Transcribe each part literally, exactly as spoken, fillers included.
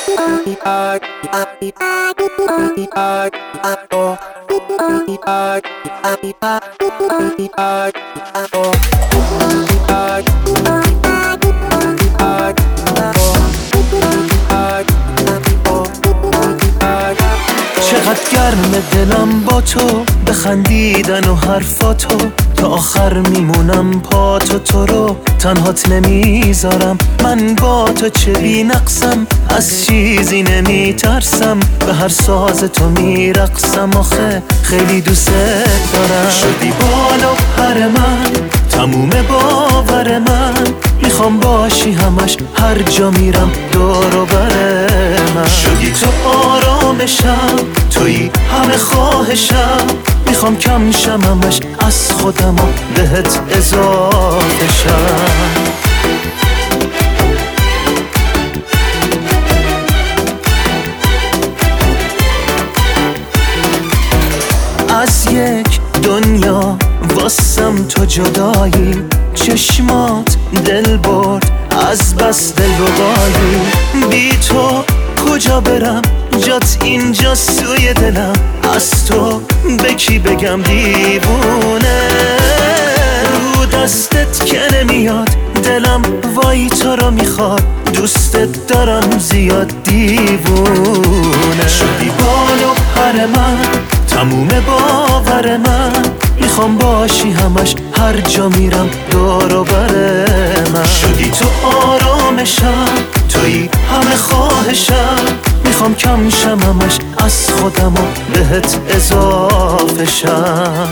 چقدر گرم دلم با تو، بخندیدن و حرفاتو، تا آخر میمونم پا تو. تو رو تنهات نمیذارم، من با تو چه بی نقصم، از چیزی نمیترسم، به هر ساز تو میرقصم، آخه خیلی دوست دارم. شدی بالا پر من، تموم باور من، میخوام باشی همش، هر جا میرم دور و بر من. شدی تو آرامشم، توی همه خواهشم، میخوام کم شم همش، از خودم و بهت اضافه شم. از یک دنیا واسم تو جدایی، چشمات دل برد از بس دل ربایی. بی تو کجا برم، جات اینجا سوی دلم، از تو به کی بگم دیوونه. رو دستت که نمیاد دلم، وای تو رو میخواد، دوستت دارم زیاد دیوونه. شدی بال و پر من، تموم باور من، میخوام باشی همش، هر جا میرم دور و بر من. شدی تو آرامشم، توی همه خواهشم، میخوام کم شم همش، از خودم و بهت اضافه شم.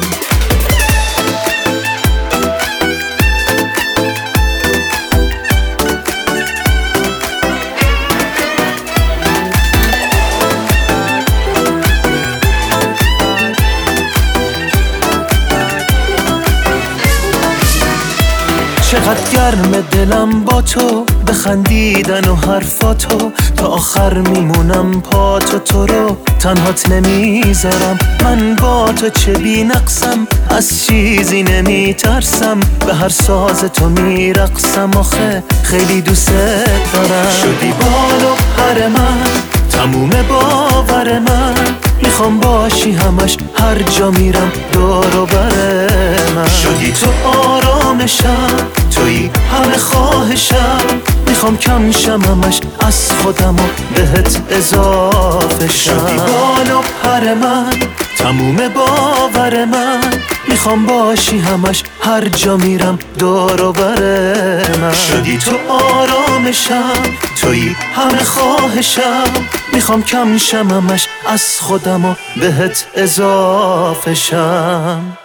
چقدر گرم دلم با تو، بخندیدن و حرفاتو، تا آخر میمونم پا تو. تو رو تنهات نمیذارم، من با تو چه بی نقصم، از چیزی نمیترسم، به هر ساز تو میرقصم، آخه خیلی دوست دارم. شدی بال و پر من، تموم باور من، میخوام باشی همش، هر جا میرم دور و بر من. شدی تو آرامشم، توی همه خواهشم، میخوام کم شم همش، از خودم و بهت اضافه شم. شدی بال و پر من، تموم باور من، میخوام باشی همش، هر جا میرم دور و بر من. شدی تو آرامشم، توی همه خواهشم، میخوام کم شم همش، از خودم و بهت اضافه شم.